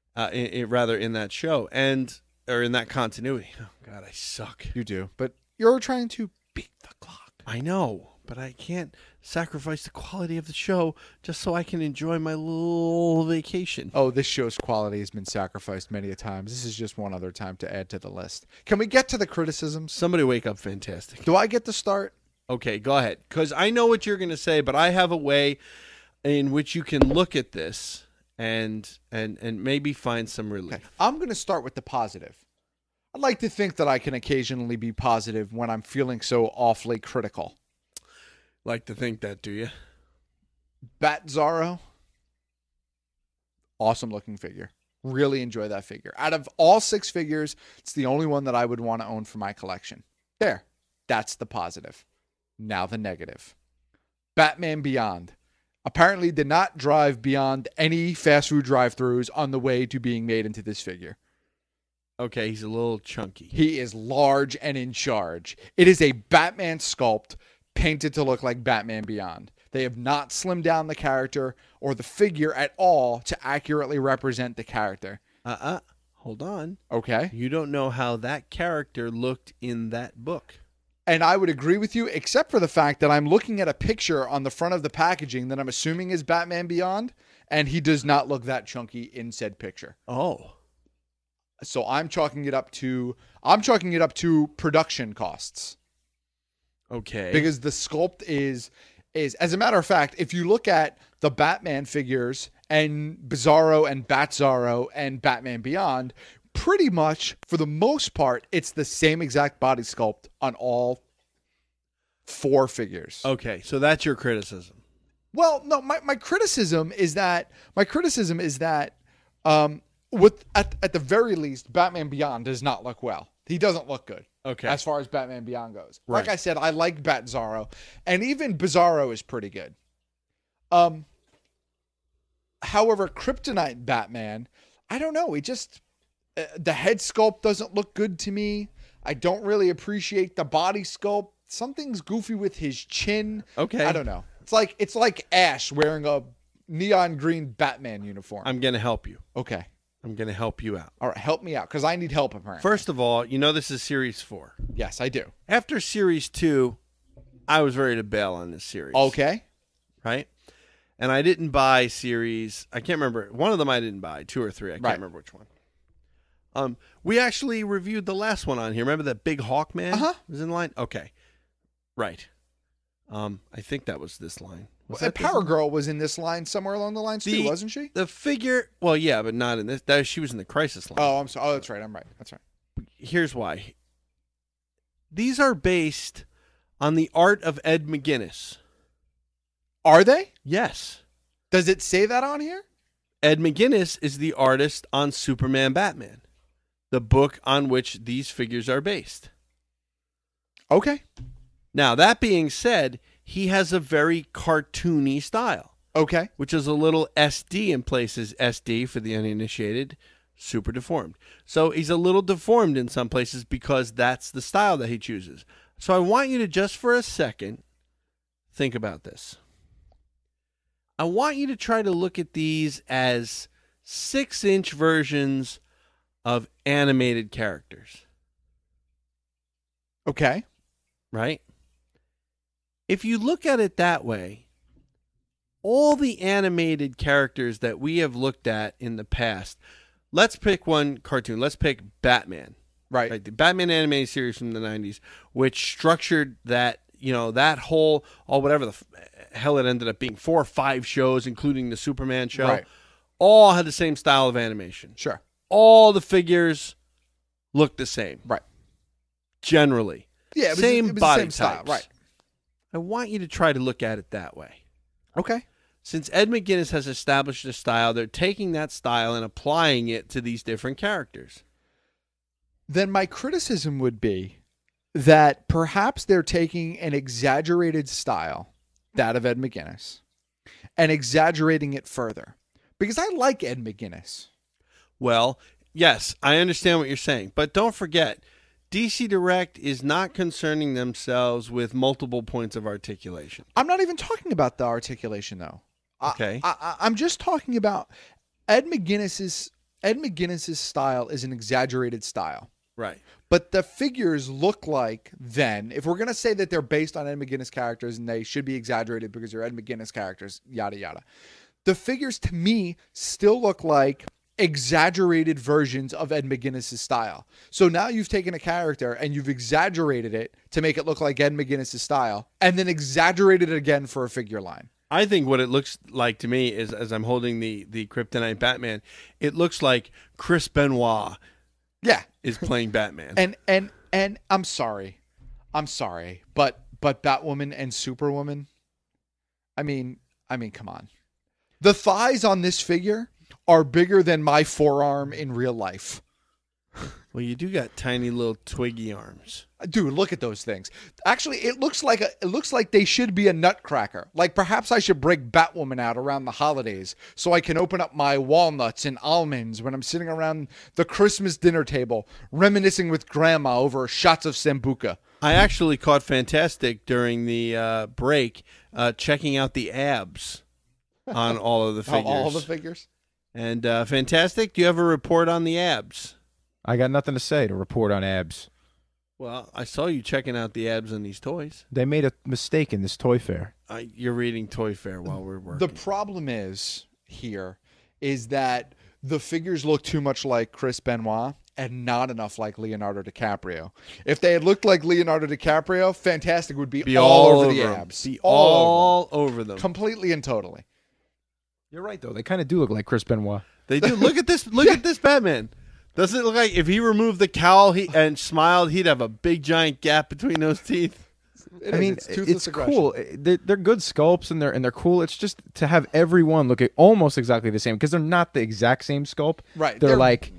rather in that show or in that continuity. Oh God, I suck. You do, but you're trying to beat the clock. I know, but I can't sacrifice the quality of the show just so I can enjoy my little vacation. Oh, this show's quality has been sacrificed many a times. This is just one other time to add to the list. Can we get to the criticisms? Somebody wake up Fantastic. Do I get to start? Okay, go ahead. Because I know what you're going to say, but I have a way in which you can look at this and maybe find some relief. Okay. I'm going to start with the positive. I'd like to think that I can occasionally be positive when I'm feeling so awfully critical. Like to think that, do you? Bat Zorro. Awesome looking figure. Really enjoy that figure. Out of all 6 figures, it's the only one that I would want to own for my collection. There. That's the positive. Now the negative. Batman Beyond. Apparently did not drive beyond any fast food drive-thrus on the way to being made into this figure. Okay, he's a little chunky. He is large and in charge. It is a Batman sculpt painted to look like Batman Beyond. They have not slimmed down the character or the figure at all to accurately represent the character. Hold on. Okay. You don't know how that character looked in that book. And I would agree with you, except for the fact that I'm looking at a picture on the front of the packaging that I'm assuming is Batman Beyond, and he does not look that chunky in said picture. Oh. So I'm chalking it up to production costs. Okay. Because the sculpt is as a matter of fact, if you look at the Batman figures and Bizarro and Bat-Zorro and Batman Beyond, pretty much, for the most part, it's the same exact body sculpt on all 4 figures. Okay, so that's your criticism. Well, no, my criticism is that at the very least, Batman Beyond does not look well. He doesn't look good. Okay. As far as Batman Beyond goes. Right. Like I said, I like Bat-Zorro, and even Bizarro is pretty good. However, Kryptonite Batman, I don't know. He just the head sculpt doesn't look good to me. I don't really appreciate the body sculpt. Something's goofy with his chin. Okay. I don't know. It's like Ash wearing a neon green Batman uniform. I'm going to help you. Okay. I'm going to help you out. All right, help me out, because I need help, apparently. First of all, you know this is Series 4. Yes, I do. After Series 2, I was ready to bail on this series. Okay. Right? And I didn't buy Series... I can't remember. One of them I didn't buy. 2 or 3. I can't remember which one. We actually reviewed the last one on here. Remember that big Hawkman was in line? Okay. Right. I think that was this line. Power Girl was in this line somewhere along the lines too, wasn't she? The figure, well, yeah, but not in this. She was in the Crisis line. Oh, I'm sorry. Oh, that's right. I'm right. That's right. Here's why. These are based on the art of Ed McGuinness. Are they? Yes. Does it say that on here? Ed McGuinness is the artist on Superman Batman, the book on which these figures are based. Okay. Now, that being said, he has a very cartoony style. Okay. Which is a little SD in places. SD, for the uninitiated, super deformed. So he's a little deformed in some places because that's the style that he chooses. So I want you to, just for a second, think about this. I want you to try to look at these as 6-inch versions of animated characters. Okay. Right? If you look at it that way, all the animated characters that we have looked at in the past, let's pick one cartoon. Let's pick Batman. Right. The Batman animated series from the 90s, which structured that, that whole, whatever the hell it ended up being, 4 or 5 shows, including the Superman show, right, all had the same style of animation. Sure. All the figures looked the same. Right. Generally. Yeah, it was same the body same style. types. Right. I want you to try to look at it that way. Okay. Since Ed McGuinness has established a style, they're taking that style and applying it to these different characters. Then my criticism would be that perhaps they're taking an exaggerated style, that of Ed McGuinness, and exaggerating it further. Because I like Ed McGuinness. Well, yes, I understand what you're saying. But don't forget, DC Direct is not concerning themselves with multiple points of articulation. I'm not even talking about the articulation, though. Okay. I'm just talking about Ed McGuinness's Ed McGuinness's style is an exaggerated style. Right. But the figures look like then, if we're going to say that they're based on Ed McGuinness characters and they should be exaggerated because they're Ed McGuinness characters, yada, yada. The figures to me still look like exaggerated versions of Ed McGuinness's style. So now you've taken a character and you've exaggerated it to make it look like Ed McGuinness's style and then exaggerated it again for a figure line. I think what it looks like to me is, as I'm holding the Kryptonite Batman, it looks like Chris Benoit is playing Batman. And I'm sorry, but Batwoman and Superwoman, I mean, come on. The thighs on this figure are bigger than my forearm in real life. Well, you do got tiny little twiggy arms. Dude, look at those things. Actually, it looks like they should be a nutcracker. Like perhaps I should break Batwoman out around the holidays so I can open up my walnuts and almonds when I'm sitting around the Christmas dinner table reminiscing with grandma over shots of Sambuca. I actually caught Fantastic during the break checking out the abs on all of the figures. All the figures? And Fantastic, do you have a report on the abs? I got nothing to say to report on abs. Well, I saw you checking out the abs on these toys. They made a mistake in this toy fair. You're reading Toy Fair while we're working. The problem is that the figures look too much like Chris Benoit and not enough like Leonardo DiCaprio. If they had looked like Leonardo DiCaprio, Fantastic would be all over the abs. Be all over them. Completely and totally. You're right, though. They kind of do look like Chris Benoit. They do. Look at this. Look at this Batman. Does it look like if he removed the cowl and smiled, he'd have a big giant gap between those teeth? It's cool. They're good sculpts and they're cool. It's just to have everyone look almost exactly the same because they're not the exact same sculpt. Right. They're like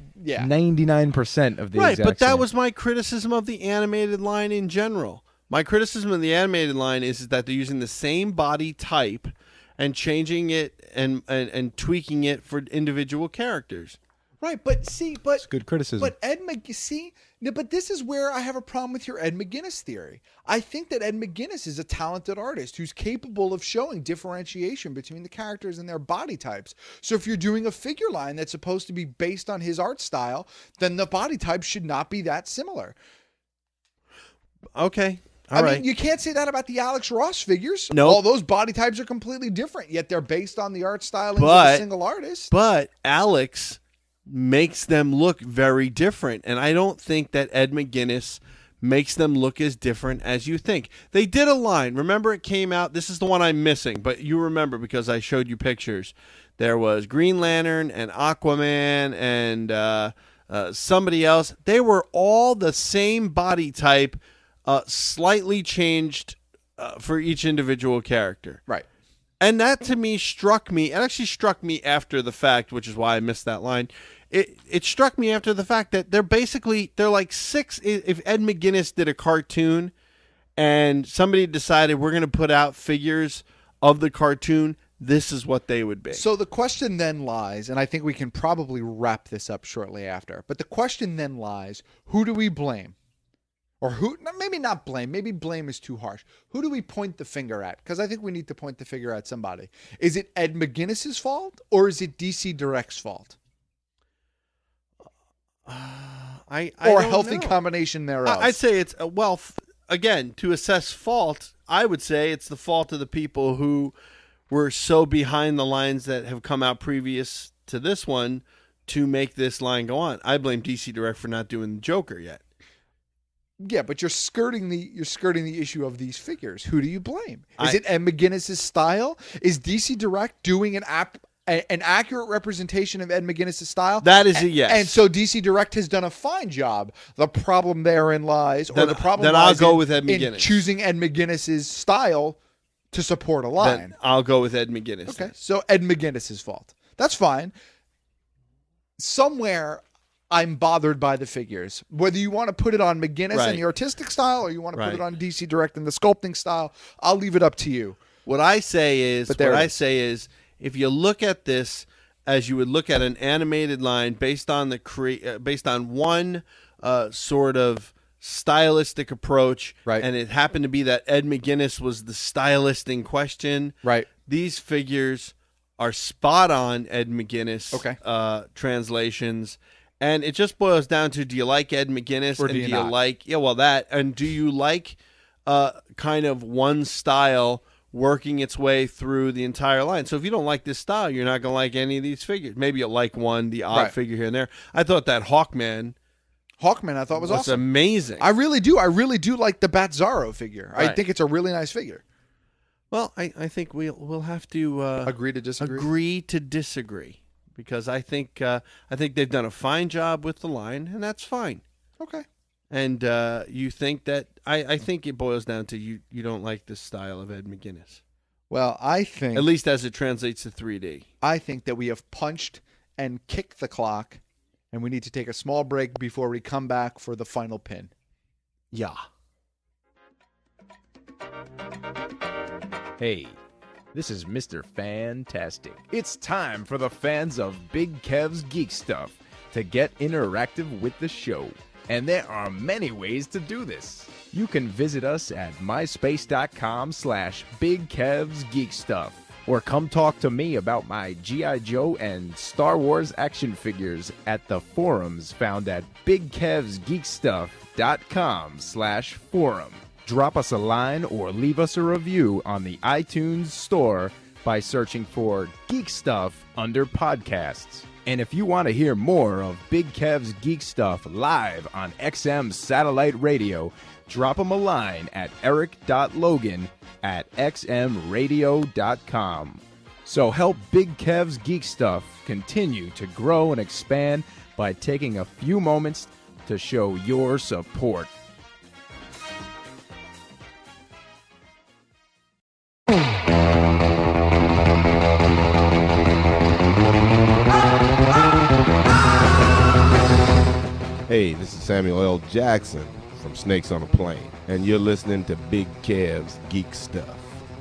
99% of the right. Exact But that same. was my criticism of the animated line in general. My criticism of the animated line is that they're using the same body type and changing it and tweaking it for individual characters. Right, but it's good criticism. But this is where I have a problem with your Ed McGuinness theory. I think that Ed McGuinness is a talented artist who's capable of showing differentiation between the characters and their body types. So if you're doing a figure line that's supposed to be based on his art style, then the body types should not be that similar. Okay. I mean, you can't say that about the Alex Ross figures. No. All those body types are completely different, yet they're based on the art styling of a single artist. But Alex makes them look very different, and I don't think that Ed McGuinness makes them look as different as you think. They did a line. Remember, it came out. This is the one I'm missing, but you remember because I showed you pictures. There was Green Lantern and Aquaman and somebody else. They were all the same body type, slightly changed for each individual character. Right. And that to me struck me. It actually struck me after the fact, which is why I missed that line. It struck me after the fact that they're like six. If Ed McGuinness did a cartoon and somebody decided we're going to put out figures of the cartoon, this is what they would be. So the question then lies, and I think we can probably wrap this up shortly after, but the question then lies, who do we blame? Or who, maybe not blame, maybe blame is too harsh. Who do we point the finger at? Because I think we need to point the finger at somebody. Is it Ed McGuinness's fault or is it DC Direct's fault? Or a healthy combination thereof? I'd say it's, again, to assess fault, I would say it's the fault of the people who were so behind the lines that have come out previous to this one to make this line go on. I blame DC Direct for not doing the Joker yet. Yeah, but you're skirting the issue of these figures. Who do you blame? Is it Ed McGuinness's style? Is DC Direct doing an accurate representation of Ed McGuinness's style? That is a yes. And so DC Direct has done a fine job. The problem therein lies, then I'll go with Ed McGuinness. In choosing Ed McGuinness's style to support a line. Then I'll go with Ed McGuinness. Okay, so Ed McGuinness's fault. That's fine. Somewhere I'm bothered by the figures. Whether you want to put it on McGuinness and the artistic style or you want to put it on DC Direct and the sculpting style, I'll leave it up to you. What I say is, if you look at this as you would look at an animated line based on one sort of stylistic approach, right, and it happened to be that Ed McGuinness was the stylist in question, right, these figures are spot on Ed McGuinness translations. And it just boils down to, do you like Ed McGuinness? Or do you not? Like, that. And do you like kind of one style working its way through the entire line? So if you don't like this style, you're not going to like any of these figures. Maybe you'll like the odd figure here and there. I thought that Hawkman I thought was awesome. Amazing. I really do like the Bat-Zaro figure. Right. I think it's a really nice figure. Well, I think we'll have to agree to disagree. Agree to disagree, because I think they've done a fine job with the line, and that's fine. Okay. And you think that I think it boils down to you don't like the style of Ed McGuinness. Well, I think, at least as it translates to 3D, I think that we have punched and kicked the clock, and we need to take a small break before we come back for the final pin. Yeah. Hey, this is Mr. Fantastic. It's time for the fans of Big Kev's Geek Stuff to get interactive with the show. And there are many ways to do this. You can visit us at myspace.com/BigKevsGeekStuff, or come talk to me about my G.I. Joe and Star Wars action figures at the forums found at BigKevsGeekStuff.com/forum. Drop us a line or leave us a review on the iTunes store by searching for Geek Stuff under podcasts. And if you want to hear more of Big Kev's Geek Stuff live on XM Satellite Radio, drop him a line at eric.logan@xmradio.com. So help Big Kev's Geek Stuff continue to grow and expand by taking a few moments to show your support. Hey, this is Samuel L. Jackson from Snakes on a Plane, and you're listening to Big Kev's Geek Stuff.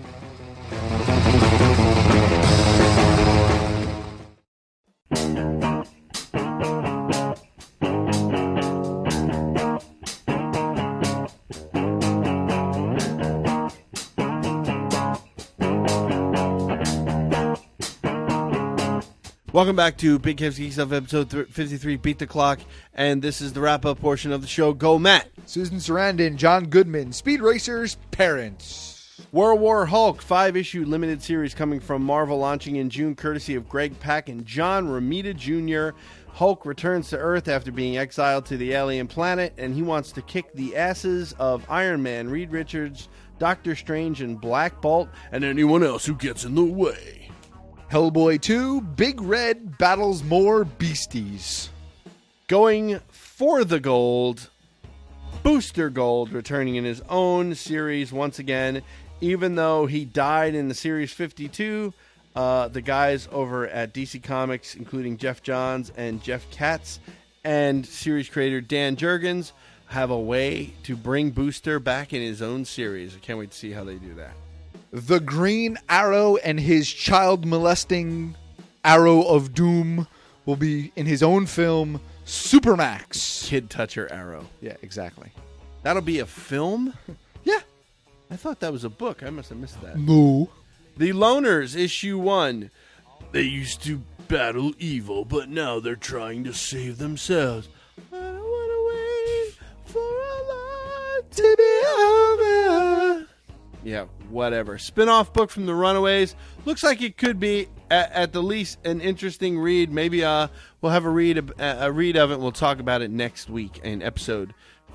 Welcome back to Big Kev's Geek Stuff, episode 53, Beat the Clock, and this is the wrap-up portion of the show. Go, Matt. Susan Sarandon, John Goodman, Speed Racer's parents. World War Hulk, 5-issue limited series coming from Marvel, launching in June, courtesy of Greg Pak and John Romita Jr. Hulk returns to Earth after being exiled to the alien planet, and he wants to kick the asses of Iron Man, Reed Richards, Doctor Strange, and Black Bolt, and anyone else who gets in the way. Hellboy 2, Big Red battles more beasties. Going for the gold, Booster Gold returning in his own series once again. Even though he died in the Series 52, the guys over at DC Comics, including Jeff Johns and Jeff Katz and series creator Dan Jurgens, have a way to bring Booster back in his own series. I can't wait to see how they do that. The Green Arrow and his child-molesting Arrow of Doom will be in his own film, Supermax. Kid Toucher Arrow. Yeah, exactly. That'll be a film? Yeah. I thought that was a book. I must have missed that. No. The Loners, issue 1. They used to battle evil, but now they're trying to save themselves. I don't want to wait for our life to be over. Yeah, whatever. Spin-off book from the Runaways. Looks like it could be, at the least, an interesting read. Maybe we'll have a read of it. We'll talk about it next week in episode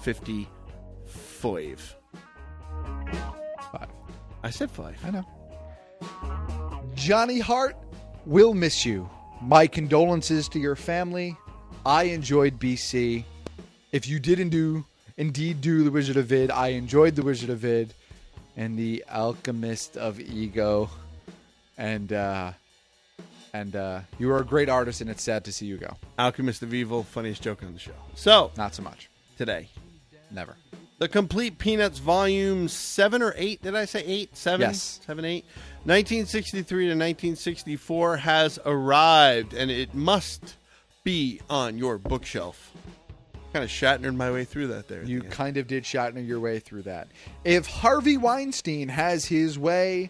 55. 5. I said 5. I know. Johnny Hart, will miss you. My condolences to your family. I enjoyed BC. If you didn't indeed do The Wizard of Vid, I enjoyed The Wizard of Vid. And The Alchemist of Ego, and you were a great artist, and it's sad to see you go. Alchemist of Evil, funniest joke on the show. So, not so much today. Never. The Complete Peanuts Volume 7 or 8, did I say 8? 7? Yes. 7, 8. 1963 to 1964 has arrived, and it must be on your bookshelf. Kind of Shatnered my way through that there. You kind of did Shatner your way through that. If Harvey Weinstein has his way,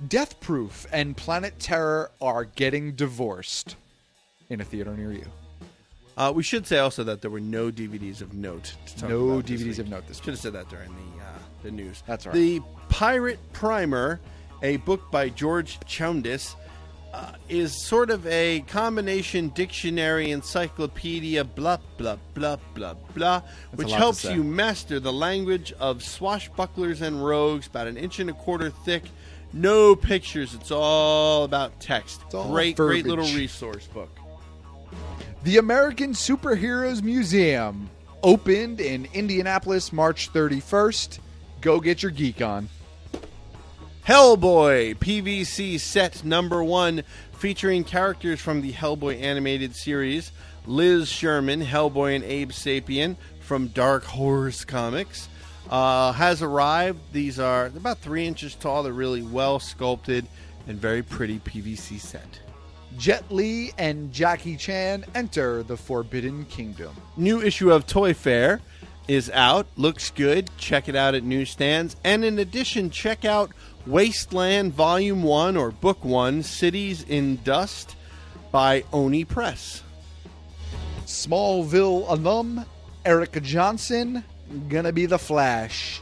Death Proof and Planet Terror are getting divorced in a theater near you. We should say also that there were no DVDs of note. No DVDs of note this week. Should have said that during the news. That's right. The Pirate Primer, a book by George Choundis, is sort of a combination dictionary, encyclopedia, blah, blah, blah, blah, blah, which helps you master the language of swashbucklers and rogues, about 1.25 inches thick. No pictures. It's all about text. It's all great verbiage. little resource book. The American Superheroes Museum opened in Indianapolis March 31st. Go get your geek on. Hellboy PVC set number 1, featuring characters from the Hellboy animated series. Liz Sherman, Hellboy and Abe Sapien from Dark Horse Comics, has arrived. These are about 3 inches tall. They're really well sculpted and very pretty PVC set. Jet Li and Jackie Chan enter the Forbidden Kingdom. New issue of Toy Fair is out. Looks good. Check it out at newsstands. And in addition, check out Wasteland Volume 1 or Book 1, Cities in Dust by Oni Press. Smallville alum Eric Johnson gonna be the Flash.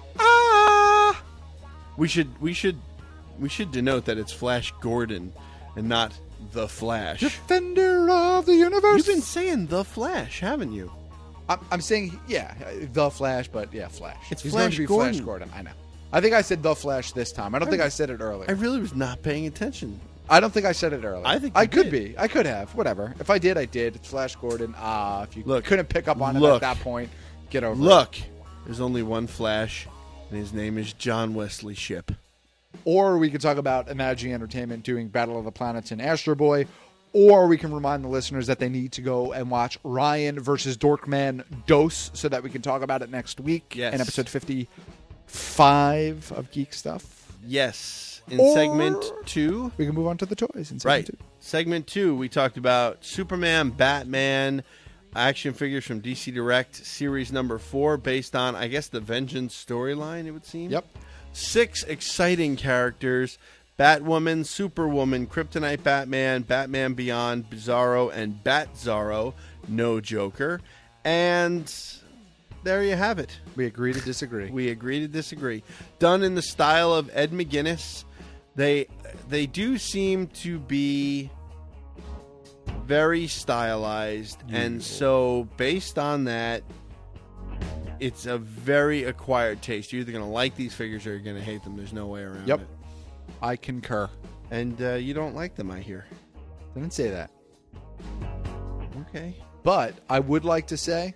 We should denote that it's Flash Gordon and not the Flash. Defender of the universe. You've been saying the Flash, haven't you? I'm saying, yeah, the Flash, but yeah, Flash. It's He's Flash going to be Gordon. Flash Gordon. I know. I think I said the Flash this time. I don't think I said it earlier. I really was not paying attention. I don't think I said it earlier. I think I you could did. be. I could have. Whatever. If I did, I did. It's Flash Gordon. If you couldn't pick up on it at that point, get over it. Look, there's only one Flash, and his name is John Wesley Shipp. Or we could talk about Imagine Entertainment doing Battle of the Planets and Astro Boy. Or we can remind the listeners that they need to go and watch Ryan versus Dorkman Dose so that we can talk about it next week in episode 55 of Geek Stuff. Yes. In Or segment 2. We can move on to the toys in segment 2. Segment 2, we talked about Superman, Batman, action figures from DC Direct, series number 4, based on, I guess, the Vengeance storyline, it would seem. Yep. 6 exciting characters: Batwoman, Superwoman, Kryptonite Batman, Batman Beyond, Bizarro, and Bat-Zarro. No Joker. And there you have it. We agree to disagree. We agree to disagree. Done in the style of Ed McGuinness. They do seem to be very stylized, and so based on that, it's a very acquired taste. You're either going to like these figures or you're going to hate them. There's no way around it. I concur. And you don't like them, I hear. Didn't say that. Okay. But I would like to say,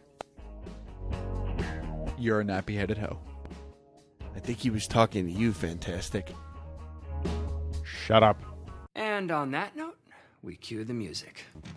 you're a nappy-headed hoe. I think he was talking to you, Fantastic. Shut up. And on that note, we cue the music.